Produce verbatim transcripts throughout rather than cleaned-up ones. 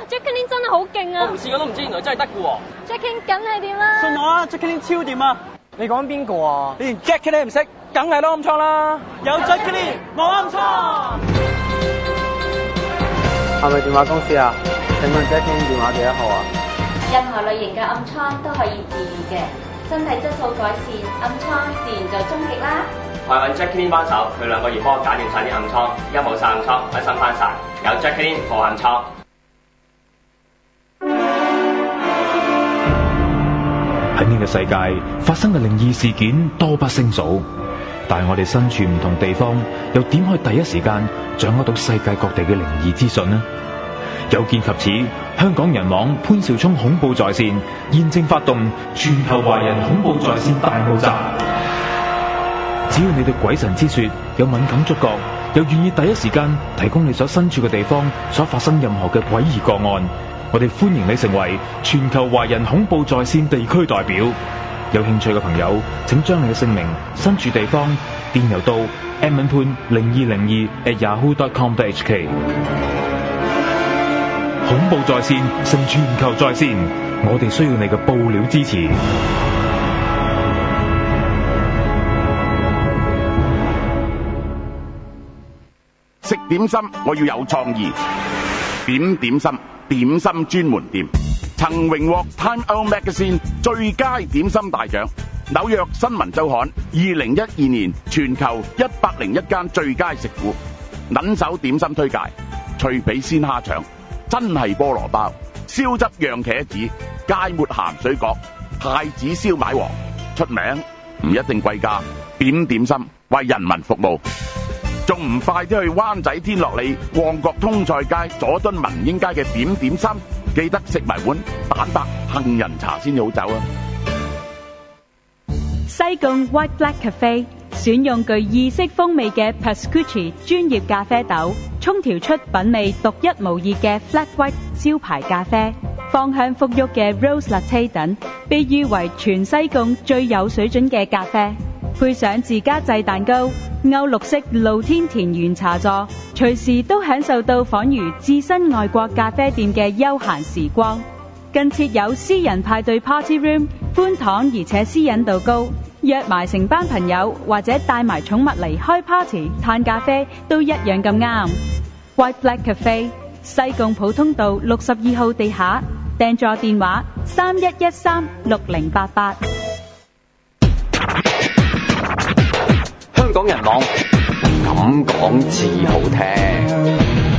Jacqueline 真係好勁啊！ 我唔試過都唔知，原來真係得嘅喎。 Jacqueline 梗係點啦？ 信我啊 ，Jacqueline 超掂啊！ 你講邊個啊？ 你連 Jacqueline 唔識，梗係攞暗瘡啦！有 Jacqueline 冇暗瘡。 係咪電話公司啊？請問 Jacqueline 電話幾多號啊？ 任何類型嘅暗瘡都可以治癒嘅，身體質素改善，暗瘡自然就終極啦。 我係揾 Jacqueline 幫手，佢兩個月幫我搞掂晒啲暗瘡，而家冇晒暗瘡，開心翻晒。有 Jacqueline 冇暗瘡。 喺呢個世界發生嘅靈異事件多不勝數，但係我哋身處唔同地方，又點可以第一時間掌握到世界各地嘅靈異資訊呢？有見及此，香港人網潘紹聰恐怖在線現正發動全球華人恐怖在線大募集。只要你對鬼神之說有敏感觸覺，又願意第一時間提供你所身處嘅地方所發生任何嘅詭異個案，我哋歡迎你成為全球華人恐怖在線地區代表。有興趣嘅朋友，請將你嘅姓名、身處地方電郵到 m n 潘零二零二 at yahoo dot com dot h k。恐怖在線，成全球在線，我哋需要你嘅報料支持。 食點心我要有創意，點點心點心專門店曾榮獲 Time Out Magazine 最佳點心大獎，紐約新聞週刊二零一二年全球一百零一間最佳食府。撚手點心推介：脆皮鮮蝦腸、真係菠蘿包、燒汁釀茄子、芥末鹹水角、太子燒賣王。出名唔一定貴價，點點心為人民服務。仲唔快啲去灣仔天樂里、旺角通菜街、佐敦民英街嘅點點心，記得食埋碗蛋白杏仁茶先好走啊！ 西貢 White Black Cafe 選用具意式風味嘅 Pascucci 專業咖啡豆，沖調出品味獨一無二嘅 Flat White 招牌咖啡，芳香馥郁嘅 Rose Latte 等，被譽為全西貢最有水準嘅咖啡。配上自家製蛋糕、歐陸式露天田園茶座，隨時都享受到仿如置身外國咖啡店嘅悠閒時光。更設有私人派對 Party Room， 寬敞而且私隱度高，約埋成班朋友或者帶埋寵物嚟開 party 嘆咖啡都一樣咁啱。White Black Cafe 西貢普通道六十二號地下，訂座電話三一一三六零八八。 香港人網咁講至好聽。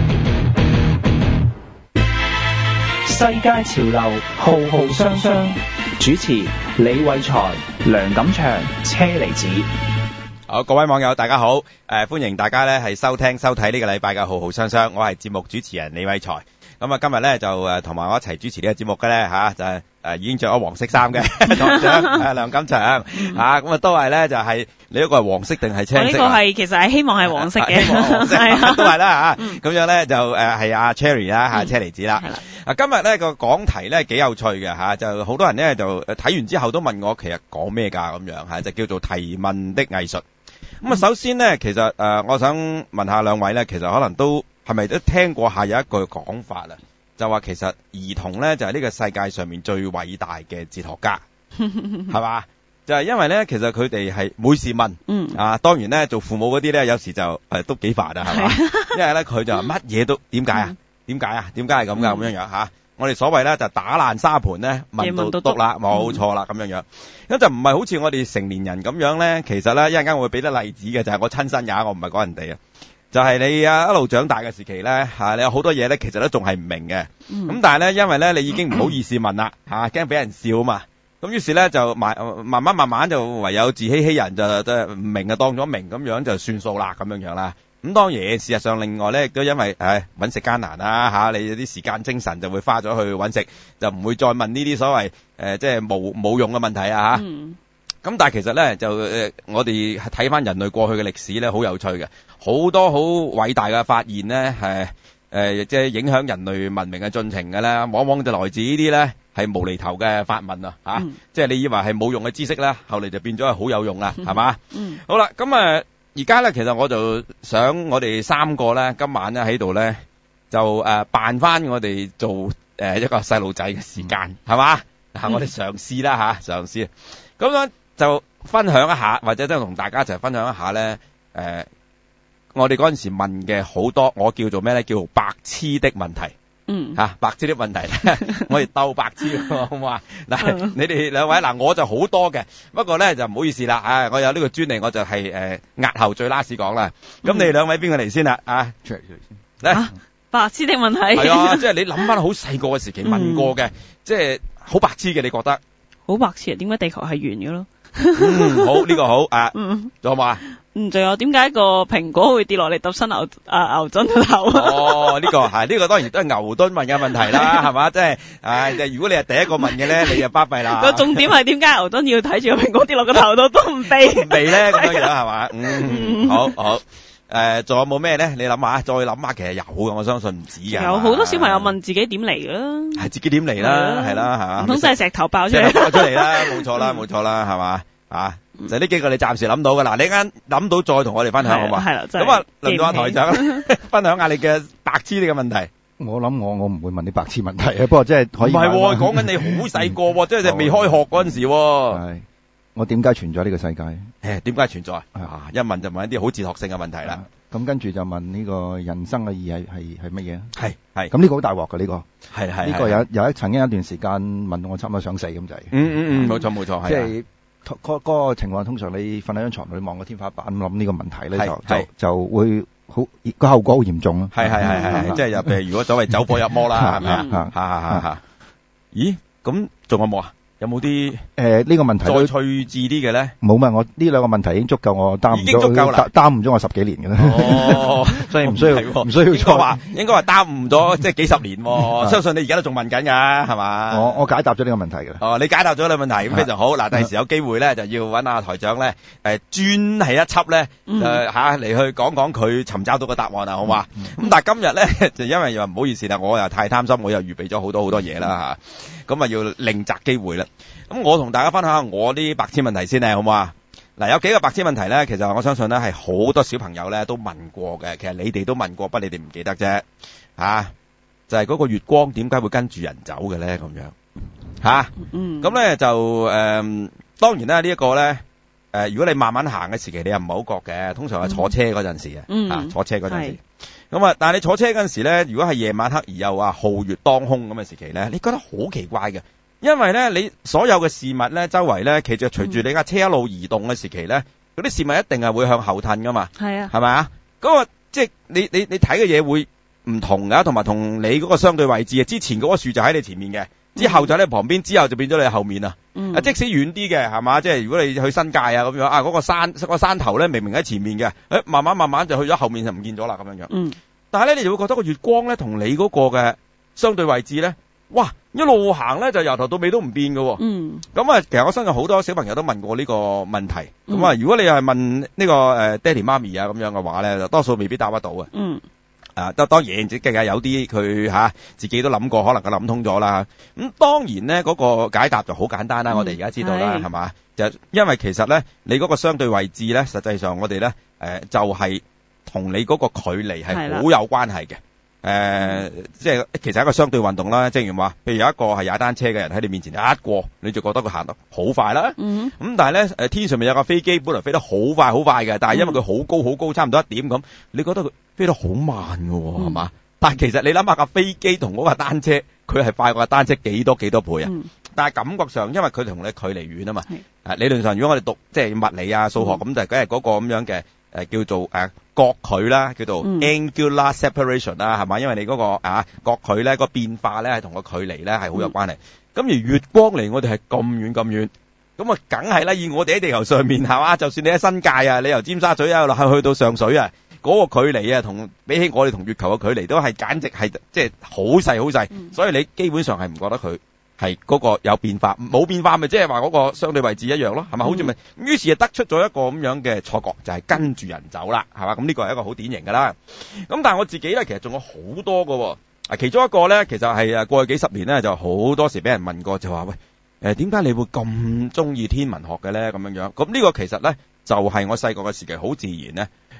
世界潮流浩浩湯湯，主持李偉才、梁錦祥、車厘子。 好，各位網友大家好，誒、呃、歡迎大家咧係收聽收睇呢個禮拜嘅浩浩湯湯，我係節目主持人李偉才。咁啊，今日咧就誒同埋我一齊主持呢個節目嘅咧嚇，就係、是、誒已經着咗黃色衫嘅台長誒梁錦祥嚇，咁啊都係咧就係、是、你嗰個係黃色定係青色？我呢個係其實係希望係黃色嘅， 希望黃色都係啦嚇。咁樣咧就誒係阿 Cherry 啦嚇，車厘子啦。啊今日咧個講題咧幾有趣嘅嚇，就好多人咧就睇完之後都問我其實講咩㗎咁樣嚇，就叫做提問的藝術。咁啊首先咧其實誒我想問下兩位咧，其實可能都係咪都聽過下有一句講法啊？就話其實兒童咧就係呢個世界上面最偉大嘅哲學家，係嘛？就係因為咧，其實佢哋係每事問，嗯啊，當然咧做父母嗰啲咧有時就誒都幾煩啊，係嘛？因為咧佢就乜嘢都點解啊？點解啊？點解係咁噶？咁樣樣吓，我哋所謂咧就打爛沙盤咧問到篤啦，冇錯啦，咁樣樣。咁就唔係好似我哋成年人咁樣咧，其實咧一陣間我會俾啲例子嘅，就係我親身也，我唔係講人哋啊。就係你啊一路長大嘅時期咧嚇，你有好多嘢咧其實都仲係唔明嘅，咁、嗯、但係咧因為咧你已經唔好意思問啦嚇，驚俾人笑啊嘛，咁於是咧就慢慢慢慢慢就唯有自欺欺人，就即係唔明啊當咗明咁樣就算數啦咁樣樣啦。咁當然事實上另外咧亦都因為誒揾食艱難啦嚇，你有啲時間精神就會花咗去揾食，就唔會再問呢啲所謂誒即係冇冇用嘅問題啊嚇。嗯咁但係其實咧就誒，我哋睇翻人類過去嘅歷史咧，好有趣嘅，好多好偉大嘅發現咧，係誒即係影響人類文明嘅進程嘅咧，往往就來自呢啲咧係無厘頭嘅發問啊嚇，嗯、即係你以為係冇用嘅知識咧，後嚟就變咗係好有用啦，係嘛？嗯，好啦，咁啊而家咧其實我就想我哋三個咧今晚咧喺度咧就誒扮翻我哋做誒、呃、一個細路仔嘅時間，係嘛？啊，我哋嘗試啦吓，嘗試。咁樣就分享一下，或者都同大家一齊分享一下咧。誒、呃，我哋嗰陣時問嘅好多，我叫做咩咧？叫做白痴的問題。嗯。吓、啊，白痴的問題咧，我哋鬥白痴，好唔好啊？嗱，你哋兩位嗱，我就好多嘅，不過咧就唔好意思啦，啊，我有呢個專利，我就係誒押後最 last 講啦。咁、嗯、你哋兩位邊個嚟先啦？啊，出嚟先。嚟、啊。 白痴的問題係啊，即係你諗翻好細個嘅時期問過嘅、嗯，即係好白痴嘅，你覺得？ 好白痴啊！點解地球係圓嘅咯？ 嗯，好呢、這個好啊， 嗯， 仲有冇啊？ 嗯，仲有點解個蘋果會跌落嚟揼新牛啊牛頓個頭？ 哦，呢、這個係呢、這個當然都係牛頓問嘅問題啦，係嘛？即係唉，如果你係第一個問嘅咧，你就巴閉啦。 個重點係點解牛頓要睇住個蘋果跌落個頭度都唔避？ 唔避咧咁樣樣係嘛？嗯，好好。誒，仲有冇咩咧？你諗下，再諗下，其實有嘅，我相信唔止嘅。 有好多小朋友問自己點嚟㗎啦， 係自己點嚟啦，係啦，係嘛？ 唔通真係石頭爆出嚟？ 爆出嚟啦，冇錯啦，冇錯啦，係嘛？啊，就呢幾個你暫時諗到㗎啦，你啱諗到再同我哋分享好嘛？係啦，咁啊，輪到阿台長分享下你嘅白痴呢個問題。 我諗我我唔會問你白痴問題啊，不過即係可以。唔係， 講緊你好細個，即係未開學嗰陣時。係。 我點解存在呢個世界？ 誒，點解存在？啊，一問就問一啲好哲學性嘅問題啦。 咁跟住就問呢個人生嘅意義係係乜嘢？ 係係。咁呢個好大鑊㗎呢個。 係係。 呢個有有一曾經一段時間問到我差唔多想死咁滯。 嗯嗯嗯，冇錯冇錯，係。 即係嗰嗰個情況，通常你瞓喺張床度，你望個天花板諗呢個問題咧，就就就會好個後果好嚴重咯。 係係係係，即係入譬如如果所謂走火入魔啦，係咪啊？嚇嚇嚇！咦？咁仲有冇啊？有冇啲誒呢個問題再趣致啲嘅咧？ 冇嘛，我呢兩個問題已經足夠我耽誤咗， 已經足夠啦， 耽誤咗我十幾年嘅啦。 哦， 所以唔需要唔需要再話，應該話耽誤咗即係幾十年。相信你而家都仲問緊㗎，係嘛？ 我我解答咗呢個問題㗎啦。 哦，你解答咗呢個問題咁非常好。嗱，第時有機會咧就要揾阿台長咧誒專係一輯咧誒嚇嚟去講講佢尋找到個答案啊，好嘛？咁但係今日咧就因為又唔好意思啦，我又太貪心，我又預備咗好多好多嘢啦嚇，咁啊要另擇機會啦。咁我同大家分享下我啲白痴問題先咧，好唔好啊？嗱，有幾個白痴問題咧，其實我相信咧係好多小朋友咧都問過嘅，其實你哋都問過，不過你哋唔記得啫，吓、啊，就係、是、嗰個月光點解會跟住人走嘅咧？咁樣，吓、啊，嗯，咁咧就誒、呃，當然啦，呢一個咧，誒，如果你慢慢行嘅時期，你又唔係好覺嘅，通常係坐車嗰陣時嘅，嗯，啊，坐車嗰陣時，咁啊，但係你坐車嗰陣時咧，如果係夜晚黑而又話皓月當空咁嘅時期咧，你覺得好奇怪嘅。因為咧，你所有嘅事物咧，周圍咧，其實隨住你架車一路移動嘅時期咧，嗰啲事物一定係會向後褪噶嘛。係啊，係咪啊？嗰個即係你你你睇嘅嘢會唔同噶，同埋同你嗰個相對位置啊。之前嗰個樹就喺你前面嘅，之後就喺你旁邊，之後就變咗你後面啊。嗯。啊，即使遠啲嘅係嘛，即係如果你去新界啊咁樣啊，嗰個山嗰個山頭咧明明喺前面嘅，誒慢慢慢慢就去咗後面就唔見咗啦咁樣樣。嗯。但係咧，你就會覺得個月光咧同你嗰個嘅相對位置咧。哇！一路行咧就由頭到尾都唔變嘅。嗯。咁啊，其實我相信好多小朋友都問過呢個問題。咁、嗯、啊，如果你係問呢、這個誒、呃、爹哋媽咪啊咁樣嘅話咧，就多數未必答得到嘅。嗯。啊，當當然，即係有啲佢吓自己都諗過，可能佢諗通咗啦。咁、嗯、當然咧，嗰、那個解答就好簡單啦。嗯、我哋而家知道啦，係嘛？就因為其實咧，你嗰個相對位置咧，實際上我哋咧誒就係、是、同你嗰個距離係好有關係嘅。誒、呃，即係其實係一個相對運動啦。正如話，譬如有一個係踩單車嘅人喺你面前一過，你就覺得佢行得好快啦。嗯。咁但係咧，誒天上面有架飛機，本來飛得好快好快嘅，但係因為佢好高好高，差唔多一點咁，你覺得佢飛得好慢㗎喎，係、嗯、嘛？但係其實你諗下架飛機同嗰架單車，佢係快過架單車幾多幾多倍啊？嗯。但係感覺上，因為佢同你距離遠啊嘛。係。理論上，如果我哋讀即係物理啊、數學咁、嗯，就梗係嗰個咁樣嘅。誒，叫做誒角距啦，叫做 angular separation 啦，係、嗯、嘛？因為你嗰、那個啊角距咧個變化咧係同個距離咧係好有關係。咁、嗯、而月光離我哋係咁遠咁遠，咁啊梗係啦。以我哋喺地球上面係嘛，就算你喺新界啊，你由尖沙咀啊落去去到上水啊，嗰、那個距離啊，同比起我哋同月球嘅距離都係簡直係即係好細好細，所以你基本上係唔覺得佢係嗰個有變化，冇變化咪即係話嗰個相對位置一樣咯，係咪？好似咪，於是就得出咗一個咁樣嘅錯覺，就係、是、跟住人走啦，係嘛？咁呢個係一個好典型噶啦。咁但係我自己咧，其實仲有好多喎。啊，其中一個咧，其實係誒過去幾十年咧，就好多時俾人問過，就話喂，誒點解你會咁中意天文學嘅咧？咁樣樣，咁呢個其實咧就係、是、我細個嘅時期好自然咧。誒、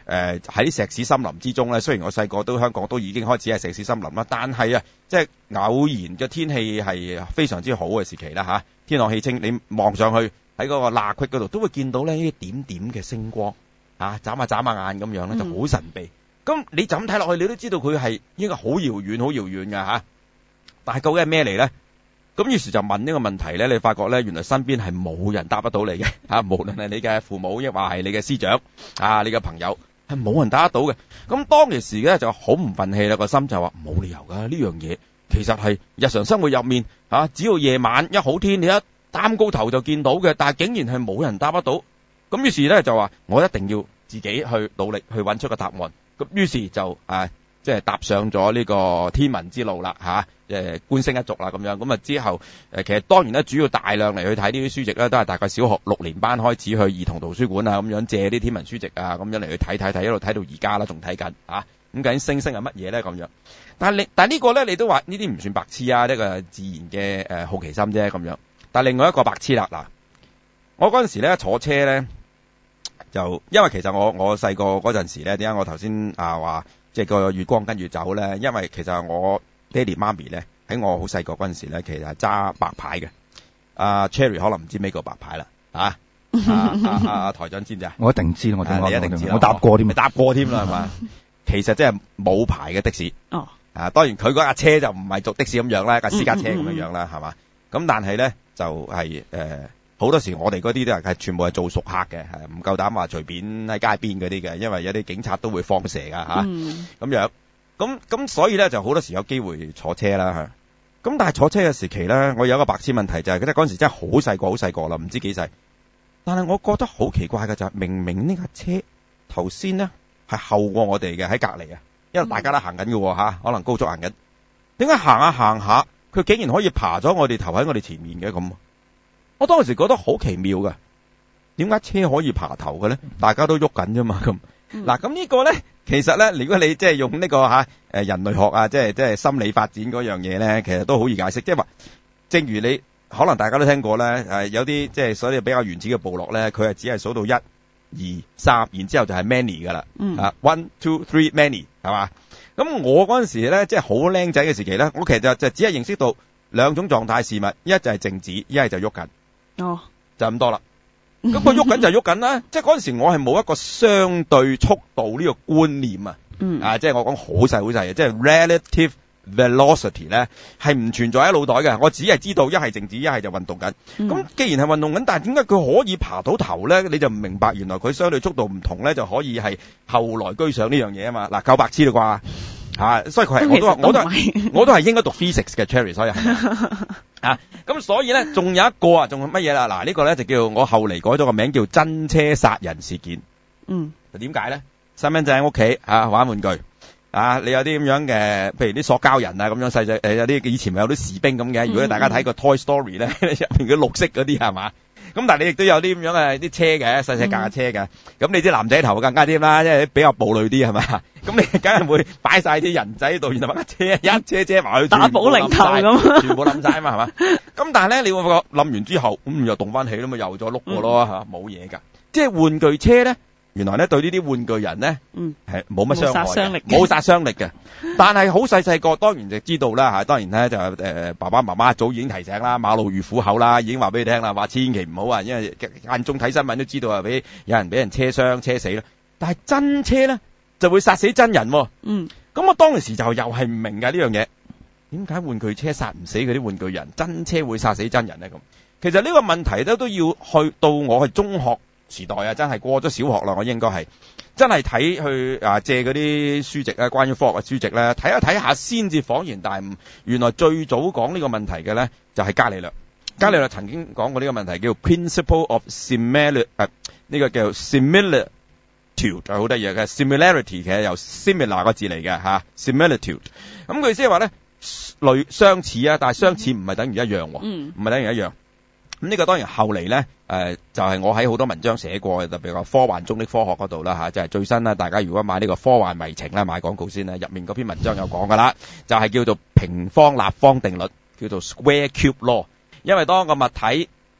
誒喺啲石屎森林之中咧，雖然我細個都香港都已經開始係石屎森林啦，但係啊，即係偶然嘅天氣係非常之好嘅時期啦嚇，天朗氣清，你望上去喺嗰個罅隙嗰度都會見到呢啲點點嘅星光啊，眨下眨下眼咁樣咧，就好神秘。咁、嗯、你就咁睇落去，你都知道佢係應該好遙遠、好遙遠㗎嚇。但係究竟係咩嚟咧？咁於是就問呢個問題咧，你發覺咧原來身邊係冇人答得到你嘅嚇，無論係你嘅父母，亦或係你嘅師長啊，你嘅朋友。係冇人答得到嘅，咁當其時咧就好唔忿氣啦，個心就話冇理由噶，呢樣嘢其實係日常生活入面啊，只要夜晚一好天，你一擔高頭就見到嘅，但係竟然係冇人答得到，咁於是咧就話我一定要自己去努力去揾出個答案，咁於是就啊即係踏上咗呢個天文之路啦嚇，誒觀星一族啦咁樣，咁啊之後誒其實當然咧主要大量嚟去睇呢啲書籍咧，都係大概小學六年班開始去兒童圖書館啊咁樣借啲天文書籍啊咁樣嚟去睇睇睇，一路睇到而家啦，仲睇緊嚇。咁究竟星星係乜嘢咧咁樣？但係你但係呢個咧，你都話呢啲唔算白痴啊，呢個自然嘅誒好奇心啫咁樣。但係另外一個白痴啦嗱，我嗰陣時咧坐車咧就因為其實我我細個嗰陣時咧，點解我頭先啊話？即係個月光跟住走咧，因為其實我爹哋媽咪咧喺我好細個嗰陣時咧，其實係揸白牌嘅。阿、uh, Cherry 可能唔知咩叫白牌啦，啊啊啊台長知唔知啊？ 我一定知，我點你一定知啦， 我搭過添， 搭過添啦係嘛？其實即係冇牌嘅的士。 哦。 啊，當然佢嗰架車就唔係做的士咁樣啦，架私家車咁樣樣啦，係嘛？咁但係咧就係、是、誒。呃好多時我哋嗰啲都係全部係做熟客嘅，係唔夠膽話隨便喺街邊嗰啲嘅，因為有啲警察都會放蛇㗎嚇，咁、嗯、樣，咁咁所以咧就好多時有機會坐車啦嚇。咁但係坐車嘅時期咧，我有一個白痴問題就係、是，即係嗰陣時真係好細個好細個啦，唔知幾細。但係我覺得好奇怪嘅就係、是，明明呢架車頭先呢係後過我哋嘅喺隔離啊，因為大家都行緊嘅喎嚇，可能高速行緊，點解行下行下佢竟然可以爬咗我哋頭喺我哋前面嘅咁？我當時覺得好奇妙嘅，點解車可以爬頭嘅咧？大家都喐緊啫嘛咁。嗱，咁呢個咧，其實咧，如果你即係用呢個嚇誒人類學啊，即係即係心理發展嗰樣嘢咧，其實都好易解釋。即係話，正如你可能大家都聽過咧，誒有啲即係所謂比較原始嘅部落咧，佢係只係數到一、二、三，然之後就係 many 噶啦。嗯。啊 ，one two three many 係嘛？咁我嗰陣時咧，即係好僆仔嘅時期咧，我其實就就只係認識到兩種狀態事物，一就係靜止，一係就喐緊。哦，就咁多啦。咁佢喐緊就喐緊啦。即係嗰陣時我係冇一個相對速度呢個觀念啊。嗯。啊，即係我講好細好細嘅，即係 relative velocity 咧係唔存在喺腦袋嘅。我只係知道一係靜止，一係就運動緊。咁、嗯、既然係運動緊，但係點解佢可以爬到頭咧？你就唔明白，原來佢相對速度唔同咧，就可以係後來居上呢樣嘢啊嘛。嗱，夠白痴啦啩嚇，所以佢係我都我都係我都係應該讀 physics 嘅 Cherry， 所以係。啊，咁所以咧，仲有一個啊，仲係乜嘢啦？嗱，呢個咧就叫我後嚟改咗個名叫真車殺人事件。嗯，就點解咧？細蚊仔喺屋企啊玩玩具啊，你有啲咁樣嘅，譬如啲塑膠人啊咁樣細細誒，有啲以前咪有啲士兵咁嘅。如果大家睇過 Toy Story 咧，入邊嗰綠色嗰啲係嘛？咁但係你亦都有啲咁樣嘅啲車嘅，細細架嘅車嘅。咁你啲男仔頭更加啲啦，因為比較暴戾啲係嘛？咁你梗係會擺晒啲人仔喺度，然後把架車一車車埋去打保齡球咁，全部冧晒啊嘛係嘛？咁但係咧，你會發覺冧完之後，咁又動翻起啦嘛，又再碌過咯嚇，冇嘢㗎。即係玩具車咧，原來咧對呢啲玩具人咧，係冇乜傷害嘅，冇殺傷力嘅。但係好細細個，當然就知道啦嚇。當然咧就誒、呃、爸爸媽媽早已經提醒啦，馬路如虎口啦，已經話俾你聽啦，話千祈唔好啊，因為間中睇新聞都知道啊，俾有人俾人車傷車死啦。但係真車咧就會殺死真人喎。嗯，咁我當時就又係唔明㗎呢樣嘢，點解玩具車殺唔死嗰啲玩具人，真車會殺死真人咧？咁其實呢個問題咧都要去到我去中學時代啊，真係過咗小學啦，我應該係真係睇去啊借嗰啲書籍啊，關於科學嘅書籍咧，睇下睇下先至恍然大悟，原來最早講呢個問題嘅咧就係伽利略。伽利略曾經講過呢個問題叫 principle of similar 誒呢個叫 similitude， 係好得意嘅 similarity， 其實由 similar 個字嚟嘅嚇 similitude。咁佢即係話咧類相似啊，但係相似唔係等於一樣喎，唔係等於一樣。咁呢個當然後嚟咧，誒、呃、就係、是、我喺好多文章寫過嘅，特別話科幻中的科學嗰度啦嚇，就係、是、最新啦。大家如果買呢個科幻迷情啦，買廣告先啦，入面嗰篇文章有講噶啦，就係、是、叫做平方立方定律，叫做 Square Cube Law。因為當個物體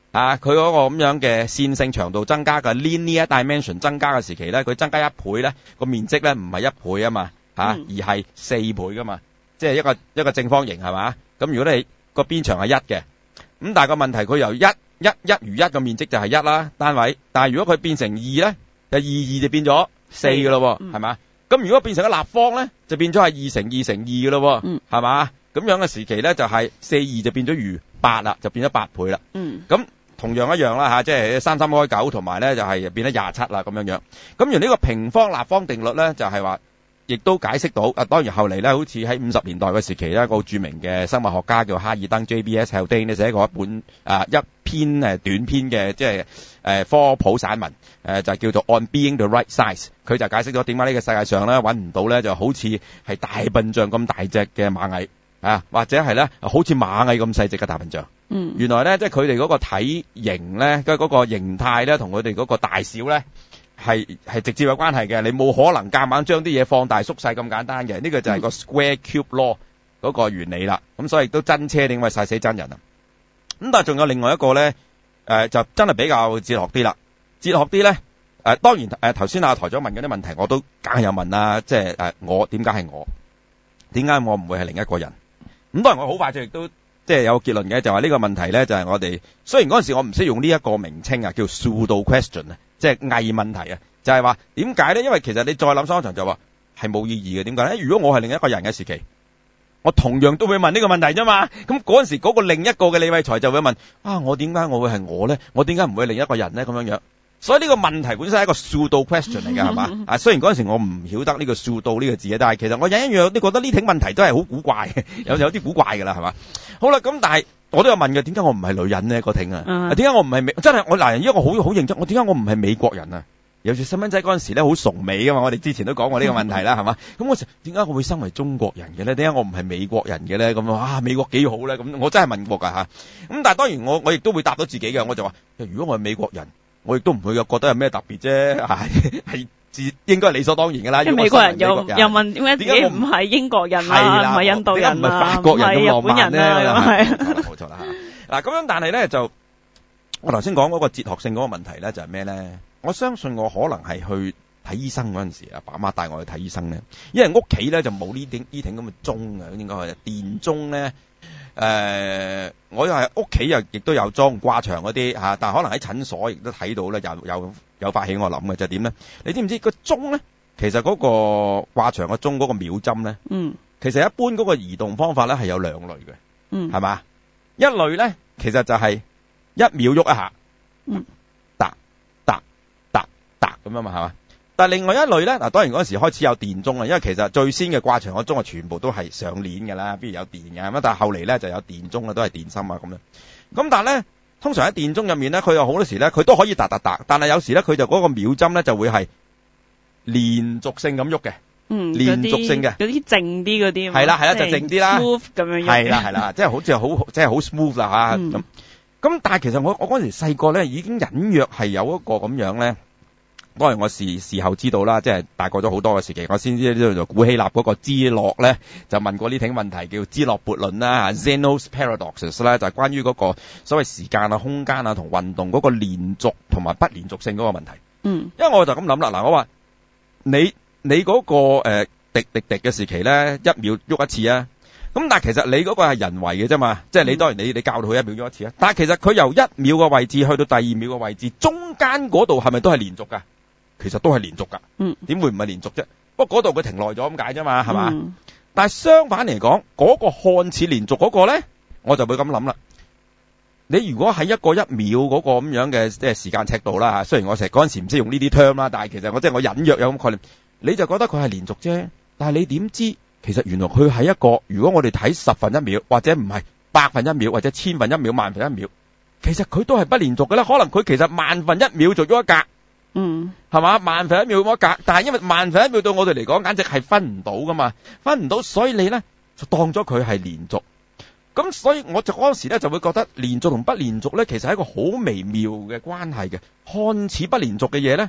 啊，佢嗰個咁樣嘅線性長度增加嘅 linear dimension 增加嘅時期咧，佢增加一倍咧，個面積咧唔係一倍啊嘛，嚇、啊，而係四倍噶嘛，即係一個一個正方形係嘛？咁如果你個邊長係一嘅，咁但係個問題佢由一一一如一個面積就係一啦單位，但係如果佢變成二咧，就二二就變咗四嘅咯，係嘛？咁如果變成一個立方咧，就變咗係二乘二乘二嘅咯，係、嗯、嘛？咁樣嘅時期咧就係四二就變咗如八啦，就變咗八倍啦。嗯，咁同樣一樣啦吓，即係三三開九，同埋咧就係變咗廿七啦咁樣樣。咁而呢個平方立方定律咧就係話，亦都解釋到啊。當然後嚟咧，好似喺五十年代嘅時期咧，個著名嘅生物學家叫哈爾登 J B S Haldane 咧寫過一本啊一篇誒短篇嘅即係誒科普散文，誒就叫做 On Being the Right Size。佢就解釋咗點解呢個世界上咧揾唔到咧就好似係大笨象咁大隻嘅螞蟻啊，或者係咧好似螞蟻咁細隻嘅大笨象。嗯，原來咧即係佢哋嗰個體型咧，即係嗰個形態咧，同佢哋嗰個大小咧係係直接有關係嘅。你冇可能夾硬將啲嘢放大縮細咁簡單嘅。呢、這個就係個 Square Cube Law 嗰個原理啦。咁所以都真車點會曬死真人啊？咁但係仲有另外一個咧，誒、呃、就真係比較哲學啲啦。哲學啲咧，誒、呃、當然誒頭先阿台長問嗰啲問題，我都梗係有問啦。即係誒我點解係我？點解我唔會係另一個人？咁當然我好快就亦都。即係有結論嘅，就話呢個問題咧，就係我哋雖然嗰陣時我唔識用呢一個名稱啊，叫 pseudo question 啊，即係偽問題啊，就係話點解咧？因為其實你再諗深一層就話係冇意義嘅。點解咧？如果我係另一個人嘅時期，我同樣都會問呢個問題啫嘛。咁嗰陣時嗰個另一個嘅李偉才就會問啊，我點解我會係我咧？我點解唔會另一個人咧？咁樣樣。所以呢個問題本身係一個 pseudo question 嚟㗎，係嘛？啊，雖然嗰陣時我唔曉得呢個 pseudo 呢個字啊，但係其實我隱隱約約都覺得呢啲問題都係好古怪嘅，有有啲古怪㗎啦，係嘛？好啦，咁但係我都有問嘅，點解我唔係女人呢？個挺啊，點解我唔係美？真係我嗱，因為我好好認真，我點解我唔係美國人啊？有時細蚊仔嗰陣時咧好崇美㗎嘛，我哋之前都講過呢個問題啦，係嘛？咁我點解我會身為中國人嘅咧？點解我唔係美國人嘅咧？咁啊，美國幾好咧？咁我真係問過㗎嚇。咁但係當然我我亦都會答到自己嘅，我就話：如果我係美國人。我亦都唔會覺得有咩特別啫，係係自應該係理所當然㗎啦。 即係美國人又又問點解自己唔係英國人啊，唔係印度人啊，唔係法國人咁浪漫咧？係冇錯啦。嗱咁樣，但係咧就我頭先講嗰個哲學性嗰個問題咧，就係咩咧？我相信我可能係去睇醫生嗰陣時，阿爸媽帶我去睇醫生咧，因為屋企咧就冇呢頂呢頂咁嘅鐘啊，應該係電鐘咧。誒、呃，我又係屋企又亦都有裝掛牆嗰啲嚇，但係可能喺診所亦都睇到咧，有有有發起我諗嘅就係點咧？你知唔知個鐘咧？其實嗰個掛牆個鐘嗰個秒針咧，嗯，其實一般嗰個移動方法咧係有兩類嘅，嗯，係嘛？一類咧其實就係一秒喐一下，嗯，嗒嗒嗒嗒咁樣嘛，係嘛？但係另外一類咧，嗱當然嗰陣時開始有電鐘啦，因為其實最先嘅掛牆個鐘啊，全部都係上鏈嘅啦，邊有電嘅咁，但係後嚟咧就有電鐘啦，都係電芯啊咁樣。咁但係咧，通常喺電鐘入面咧，佢有好多時咧，佢都可以嗒嗒嗒，但係有時咧，佢就嗰個秒針咧就會係連續性咁喐嘅，嗯，連續性嘅， 嗰啲靜啲嗰啲， 係啦係啦，就靜啲啦 ，smooth 咁樣， 係啦係啦，即係好似好即係好 smooth 啦嚇咁。咁但係其實我我嗰陣時細個咧已經隱約係有一個咁樣咧。當然我事事後知道啦，即係大過咗好多嘅時期，我先知呢度古希臘嗰個芝諾咧就問過呢挺問題，叫芝諾悖論啦 Zeno's Paradoxes 啦，就係關於嗰個所謂時間啊、空間啊同運動嗰個連續同埋不連續性嗰個問題。嗯，因為我就咁諗啦，嗱我話你你嗰、嗰個誒、呃、滴滴滴嘅時期咧，一秒喐一次啊，咁但係其實你嗰個係人為嘅啫嘛，即係你當然你你教到佢一秒喐一次啊，但係其實佢由一秒嘅位置去到第二秒嘅位置，中間嗰度係咪都係連續㗎？其實都係連續㗎，嗯，點會唔係連續啫？不過嗰度佢停耐咗咁解啫嘛，係嘛？嗯、但係相反嚟講，嗰、嗰個看似連續嗰個咧，我就會咁諗啦。你如果喺一個一秒嗰個咁樣嘅即係時間尺度啦嚇，雖然我成日嗰陣時唔識用呢啲 term 啦，但係其實我即係我隱約有咁概念，你就覺得佢係連續啫。但係你點知其實原來佢係一個，如果我哋睇十分一秒或者唔係百分一秒或者千分一秒、萬分一秒，其實佢都係不連續嘅啦。可能佢其實萬分一秒做咗一格。嗯，係嘛？萬分一秒咁一格，但係因為萬分一秒對我哋嚟講，簡直係分唔到噶嘛，分唔到，所以你咧就當咗佢係連續。咁所以我就嗰陣時咧就會覺得連續同不連續咧，其實係一個好微妙嘅關係嘅。看似不連續嘅嘢咧，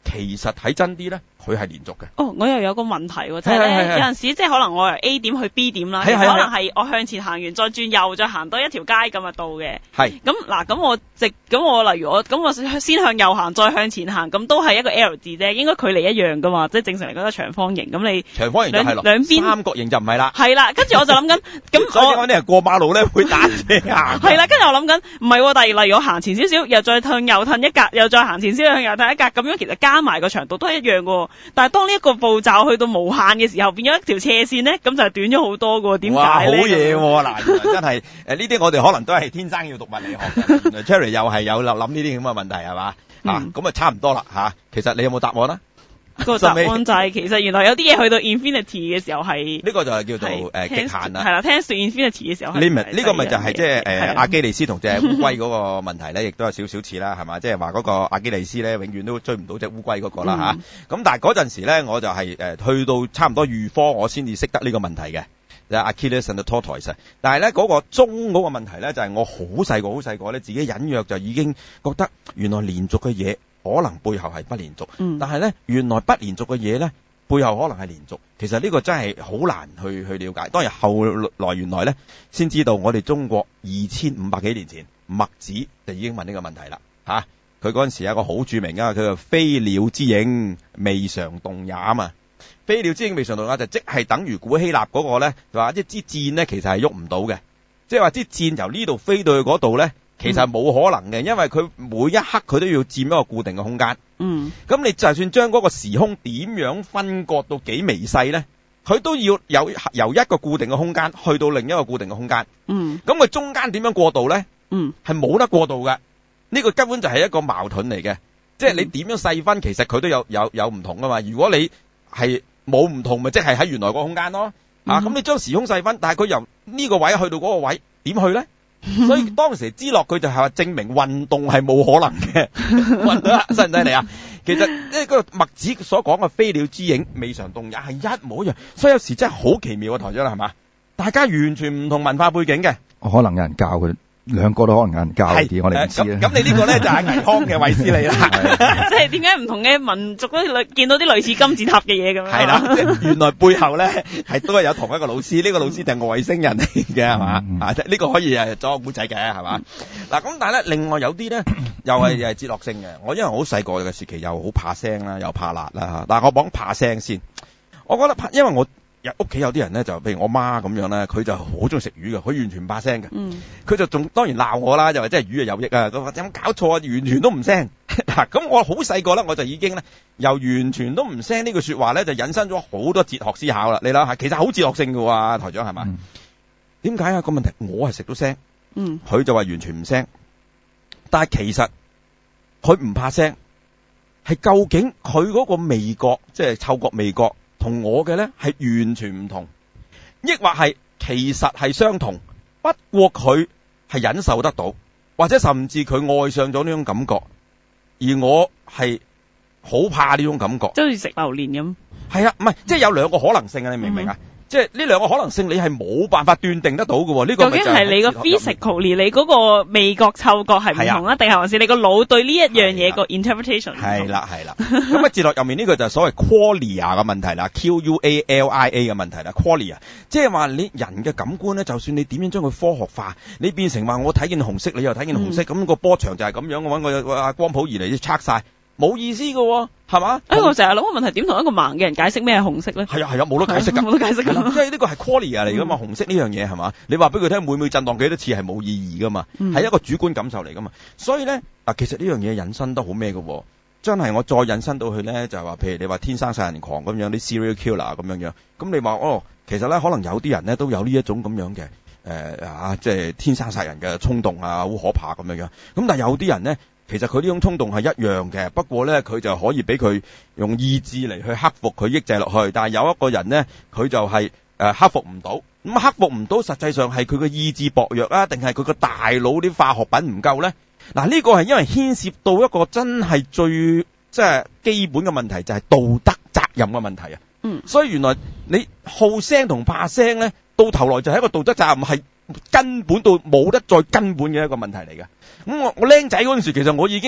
其實睇真啲咧，佢係連續嘅。 哦，我又有個問題喎，就係咧有陣時即係可能我由 A 點去 B 點啦，可能係我向前行完再轉右再行多一條街咁啊到嘅。係。咁嗱，咁我直咁我例如我咁我先向右行再向前行，咁都係一個 L 字啫，應該距離一樣噶嘛，即係正常嚟講都係長方形。咁你長方形就係咯， 兩邊三角形就唔係啦。係啦，跟住我就諗緊，咁所以我啲人過馬路咧會打斜行。係啦，跟住我諗緊，唔係喎，但係例如我行前少少，又再向右褪一格，又再行前少少向右褪一格，咁樣其實加埋個長度都係一樣嘅。但係當呢一個步驟去到無限嘅時候，變咗一條斜線咧，咁就係短咗好多嘅。點解咧？哇，好嘢喎！嗱，真係誒呢啲我哋可能都係天生要讀物理學嘅。Cherry 又係有諗呢啲咁嘅問題係嘛？啊，咁啊差唔多啦嚇。其實你有冇答案啊？ 個答案就係其實原來有啲嘢去到 infinity 嘅時候係呢個就係叫做誒極限啦。 係啦 tends to infinity 嘅時候係。 limit 呢個咪就係即係誒阿基里斯同隻烏龜嗰個問題咧，亦都有少少似啦，係嘛？即係話嗰個阿基里斯咧，永遠都追唔到隻烏龜嗰個啦嚇。咁但係嗰陣時咧，我就係誒去到差唔多預科，我先至識得呢個問題嘅。就係 Achilles and the tortoise。但係咧嗰個中嗰個問題咧，就係我好細個好細個咧，自己隱約就已經覺得原來連續嘅嘢。可能背後係不連續，嗯、但係咧原來不連續嘅嘢咧背後可能係連續。其實呢個真係好難去去了解。當然後來原來咧先知道，我哋中國二千五百幾年前墨子就已經問呢個問題啦嚇。佢嗰陣時有一個好著名啊，佢話飛鳥之影未嘗動也啊嘛。飛鳥之影未嘗動也就即係等於古希臘嗰個咧，就話一支箭咧其實係喐唔到嘅，即係話支箭由呢度飛到去嗰度咧。其實冇可能嘅，因為佢每一刻佢都要佔一個固定嘅空間。嗯，咁你就算將嗰個時空點樣分割到幾微細咧，佢都要有由一個固定嘅空間去到另一個固定嘅空間。嗯，咁佢中間點樣過渡咧？嗯，係冇得過渡嘅。呢個根本就係一個矛盾嚟嘅，即係你點樣細分，其實佢都有有有唔同噶嘛。如果你係冇唔同，咪即係喺原來個空間咯。啊，咁你將時空細分，但係佢由呢個位去到嗰個位，點去咧？所以當時芝諾佢就係話證明運動係冇可能嘅，運動犀唔犀利啊？其實呢個墨子所講嘅飛鳥之影未嘗動也係一模一樣，所以有時真係好奇妙啊，台長係嘛？大家完全唔同文化背景嘅， 可能有人教佢。兩個都可能有人教啲，我哋唔知啦。 咁你呢個咧就係倪匡嘅衛斯理啦。 即係點解唔同嘅民族都見到啲類似金字塔嘅嘢咁樣？ 係啦，即係原來背後咧係都係有同一個老師，呢、這個老師就係外星人嚟嘅係嘛？啊，呢、這個可以誒做個古仔嘅係嘛？嗱咁、嗯、但係咧，另外有啲咧又係又係哲學性嘅。我因為好細個嘅時期又好怕腥啦，又怕辣啦嚇。但係我講怕腥先，我覺得怕，因為我。屋企有啲人咧，就譬如我媽咁樣咧，佢就好中意食魚嘅，佢完全唔怕腥嘅。嗯，佢就仲當然鬧我啦，就話即係魚係有益啊。佢話有冇搞錯啊？完全都唔腥。嗱，咁我好細個咧，我就已經咧由完全都唔腥呢句說話咧，就引申咗好多哲學思考啦。你諗下，其實好哲學性嘅喎，台長係嘛？點解啊？個問題我係食到腥，嗯，佢就話完全唔腥，但係其實佢唔怕腥，係究竟佢嗰個味覺，即係嗅覺味覺。同我嘅咧係完全唔同，抑或係其實係相同，不過佢係忍受得到，或者甚至佢愛上咗呢種感覺，而我係好怕呢種感覺， 即係好似食榴蓮咁。 係啊，唔係，即係有兩個可能性啊，你明唔明啊？嗯即係呢兩個可能性，你係冇辦法斷定得到嘅。呢個究竟係你個 physically 你嗰個味覺嗅覺係唔同啊，定係還是你個腦對呢一樣嘢個 interpretation？係啦係啦。咁啊，哲學入面呢個就係所謂 qualia 嘅問題啦 ，Q U A L I A 嘅問題啦 ，qualia， 即係話你人嘅感官咧，就算你點樣將佢科學化，你變成話我睇見紅色，你又睇見紅色，咁、嗯、個波長就係咁樣，我揾個阿光譜儀嚟測晒。冇意思嘅，係嘛？誒，我成日諗個問題，點同一個盲嘅人解釋咩係紅色咧？係啊係啊，冇得解釋噶，冇得解釋噶。因為呢個係 qualia 嚟噶嘛，紅色呢樣嘢係嘛？你話俾佢聽，每每震盪幾多次係冇意義噶嘛？係、嗯、一個主觀感受嚟噶嘛？所以咧，嗱，其實呢樣嘢引申得好咩嘅？真係我再引申到去咧，就係話，譬如你話天生殺人狂咁樣，啲 serial killer 咁樣樣，咁你話哦，其實咧可能有啲人咧都有呢一種咁樣嘅誒、呃、啊，即係天生殺人嘅衝動啊，好可怕咁樣樣。咁但係有啲人咧。其實佢呢種衝動係一樣嘅，不過咧佢就可以俾佢用意志嚟去克服佢抑制落去。但係有一個人咧，佢就係、是、誒、呃、克服唔到。咁克服唔到，實際上係佢嘅意志薄弱啊，定係佢個大腦啲化學品唔夠咧？嗱，呢個係因為牽涉到一個真係最即係基本嘅問題，就係、是、道德責任嘅問題啊。嗯，所以原來你好聲同怕聲咧，到頭來就係一個道德責任，係根本到冇得再根本嘅一個問題嚟嘅。咁我我僆仔嗰陣時，其實我已經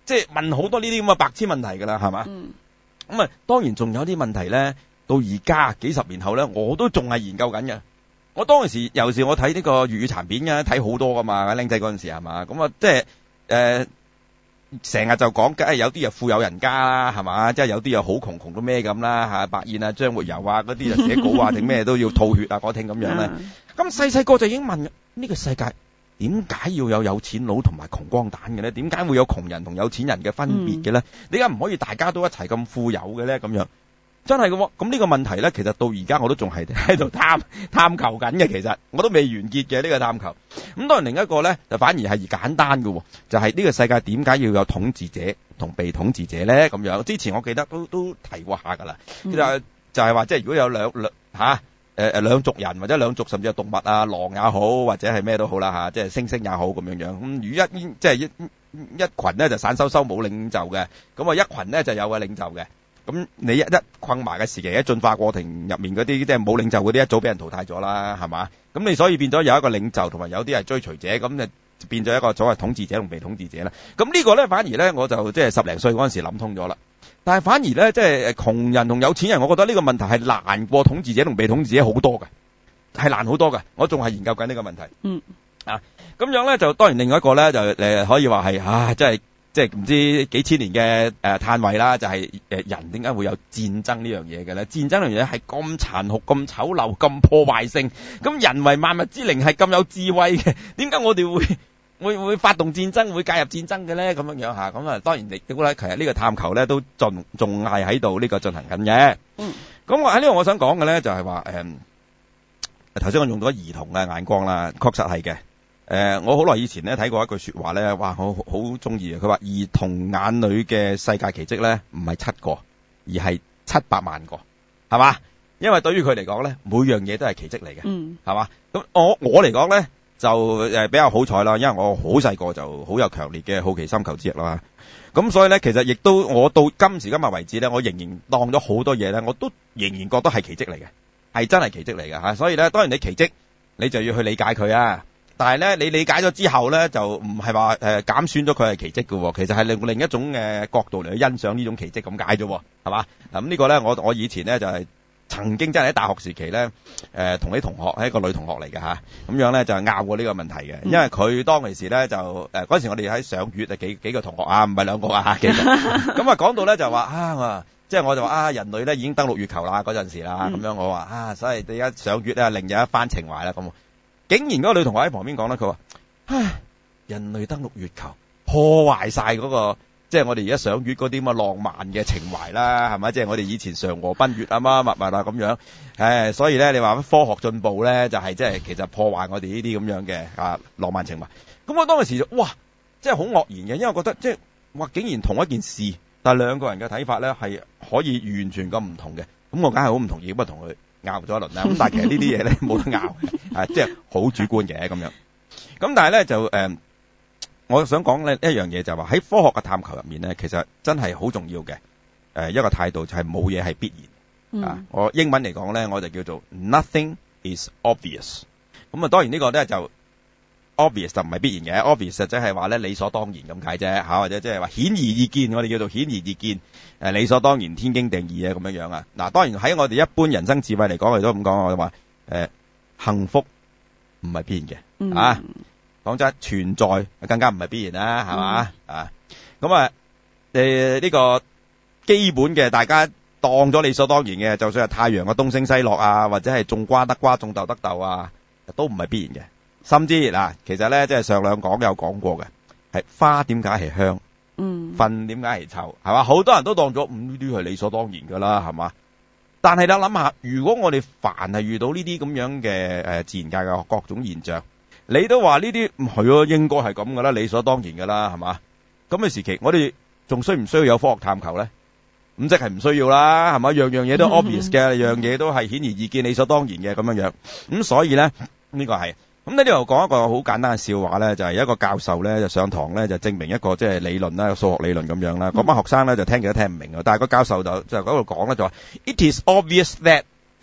即係問好多呢啲咁嘅白痴問題㗎啦，係嘛？ 嗯。 咁啊，當然仲有啲問題咧，到而家幾十年後咧，我都仲係研究緊嘅。我當時有時我睇呢個粵語殘片嘅，睇好多㗎嘛，僆仔嗰陣時係嘛？咁啊，即係誒，成日就講梗係有啲又富有人家啦，係嘛？即係有啲又好窮，窮到咩咁啦嚇，白燕啊、張活游啊嗰啲就寫稿啊定咩都要吐血啊嗰聽咁樣咧。咁細細個就已經問呢個世界點解要有有錢佬同埋窮光蛋嘅咧？點解會有窮人同有錢人嘅分別嘅咧？點解唔可以大家都一齊咁富有嘅咧？咁樣真係嘅喎。咁呢個問題咧，其實到而家我都仲係喺度探探求緊嘅。其實我都未完結嘅呢個探求。咁當然另一個咧，就反而係簡單嘅，就係呢個世界點解要有統治者同被統治者咧？咁樣之前我記得都都提過下㗎啦。其實就係話，即係如果有兩兩嚇。誒誒兩族人或者兩族甚至係動物啊，狼也好或者係咩都好啦嚇，即係猩猩也好咁樣樣。咁如果一即係一一群咧就散收收冇領袖嘅，咁啊一群咧就有個領袖嘅。咁你一一困埋嘅時期，喺進化過程入面嗰啲即係冇領袖嗰啲一早俾人淘汰咗啦，係嘛？咁你所以變咗有一個領袖同埋有啲係追隨者，咁就變咗一個所謂統治者同被統治者啦。咁呢個咧反而咧我就即係十零歲嗰陣時諗通咗啦。但係反而咧，即係窮人同有錢人，我覺得呢個問題係難過統治者同被統治者好多嘅，係難好多嘅。我仲係研究緊呢個問題。 嗯。 啊，咁樣咧就當然另外一個咧就誒可以話係啊，即係即係唔知幾千年嘅誒嘆位啦，就係、是、誒人點解會有戰爭呢樣嘢嘅咧？戰爭呢樣嘢係咁殘酷、咁醜陋、咁破壞性，咁人為萬物之靈係咁有智慧嘅，點解我哋會？會會發動戰爭，會介入戰爭嘅咧，咁樣樣吓，咁啊，當然你估咧，其實呢個探求咧都仲仲係喺度呢個進行緊嘅。嗯，咁我喺呢度我想講嘅咧就係話，誒，頭先我用咗兒童嘅眼光啦，確實係嘅。誒、呃，我好耐以前咧睇過一句說話咧，哇，我好中意嘅。佢話兒童眼裏嘅世界奇蹟咧，唔係七個，而係七百萬個，係嘛？因為對於佢嚟講咧，每樣嘢都係奇蹟嚟嘅，嗯，係嘛？咁我我嚟講咧。就誒比較好彩啦，因為我好細個就好有強烈嘅好奇心求知欲啦。咁所以咧，其實亦都我到今時今日為止咧，我仍然當咗好多嘢咧，我都仍然覺得係奇蹟嚟嘅，係真係奇蹟嚟嘅嚇。所以咧，當然你奇蹟，你就要去理解佢啊。但係咧，你理解咗之後咧，就唔係話誒減損咗佢係奇蹟嘅喎，其實係另另一種嘅角度嚟去欣賞呢種奇蹟咁解啫喎，係嘛？咁呢個咧，我我以前咧就係、是。曾經真係喺大學時期咧，誒、呃、同啲同學係一個女同學嚟嘅嚇，咁樣咧就拗過呢個問題嘅，因為佢當其時咧就誒嗰陣時我哋喺上月啊幾幾個同學啊，唔係兩個啊幾個，咁啊講到咧就話啊，即係我就話啊人類咧已經登陸月球啦嗰陣時啦，咁、嗯、樣我話啊，所以你而家上月咧另有一番情懷啦咁，竟然嗰個女同學喺旁邊講咧，佢話唉人類登陸月球破壞曬嗰個。即係我哋而家賞月嗰啲咁嘅浪漫嘅情懷啦，係咪？即係我哋以前嫦娥奔月啊嘛，物物啊咁樣。誒，所以咧，你話科學進步咧，就係即係其實破壞我哋呢啲咁樣嘅啊浪漫情懷。咁我當時就哇，即係好愕然嘅，因為覺得即係哇，竟然同一件事，但係兩個人嘅睇法咧係可以完全咁唔同嘅。咁我梗係好唔同意，咁啊同佢拗咗一輪啦。咁但係其實呢啲嘢咧冇得拗，係即係好主觀嘅咁樣。咁但係咧就誒。呃我想講咧一樣嘢就係話喺科學嘅探求入面咧，其實真係好重要嘅。誒，一個態度就係冇嘢係必然。嗯、啊，我英文嚟講咧，我就叫做 nothing is obvious。咁啊，當然呢個咧就 obvious 就唔係必然嘅 ，obvious 即係話咧理所當然咁解啫吓，或者即係話顯而易見，我哋叫做顯而易見。誒，理所當然，天經地義啊咁樣樣啊。嗱，當然喺我哋一般人生智慧嚟講，我哋都咁講，我就話誒，幸福唔係必然嘅、嗯、啊。講真，存在更加唔係必然啦，係嘛、嗯、啊？咁啊，誒、呃、呢、這個基本嘅，大家當咗理所當然嘅，就算係太陽嘅東升西落啊，或者係種瓜得瓜，種豆得豆啊，都唔係必然嘅。甚至嗱、啊，其實咧，即係上兩講有講過嘅，係花點解係香？嗯，糞點解係臭？係嘛？好多人都當咗，嗯呢啲係理所當然噶啦，係嘛？但係你諗下，如果我哋凡係遇到呢啲咁樣嘅誒、呃、自然界嘅各種現象，你都話呢啲唔係咯，應該係咁噶啦，理所當然噶啦，係嘛？咁嘅時期，我哋仲需唔需要有科學探求咧？咁即係唔需要啦，係嘛？樣樣嘢都 obvious 嘅，樣嘢都係顯而易見、理所當然嘅咁樣樣。咁所以咧，呢個係咁喺呢度講一個好簡單嘅笑話咧，就係一個教授咧就上堂咧就證明一個即係理論啦，數學理論咁樣啦。嗰班學生咧就聽幾都聽唔明啊，但係個教授就就喺度講咧就話 It is obvious that。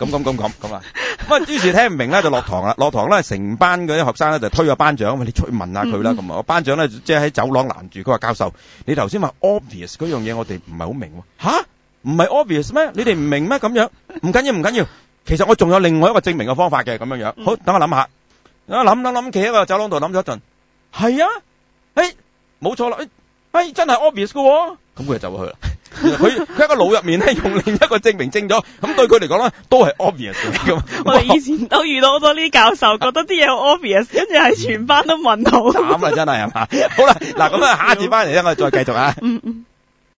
咁咁咁咁咁啊！咁啊，於是聽唔明咧就落堂啦。落堂咧，成班嗰啲學生咧就推咗班長，你出去問下佢啦。咁、嗯、啊，班長咧即係喺走廊攔住，佢話教授，你頭先話 obvious 嗰樣嘢，我哋唔係好明喎。吓？唔係 obvious 咩？你哋唔明咩？咁樣唔緊要，唔緊要。其實我仲有另外一個證明嘅方法嘅，咁樣樣。好，等我諗下。我諗諗諗，企喺個走廊度諗咗一陣。係啊，誒，冇錯啦，誒，誒，真係 obvious 嘅喎。咁佢就走咗去啦。佢佢喺個腦入面咧，用另一個證明證咗，咁對佢嚟講咧，都係 obvious 嘅。 我哋以前都遇到好多呢啲教授，覺得啲嘢好 obvious，跟住係全班都問號。 慘啊，真係係嘛？好啦，嗱咁啊，下一節翻嚟咧，我哋再繼續啊。嗯嗯。